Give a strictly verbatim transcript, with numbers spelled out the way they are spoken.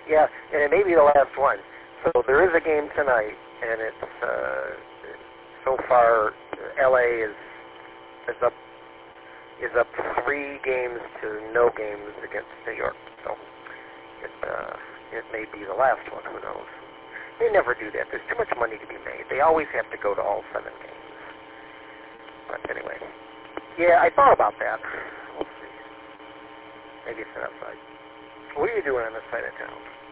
Yeah, and it may be the last one. So there is a game tonight, and it's uh, so far L A is is up is up three games to no games against New York. So it uh, it may be the last one. Who knows? They never do that. There's too much money to be made. They always have to go to all seven games. But anyway, yeah, I thought about that. We'll see. Maybe it's an upside. What are you doing on this side of town?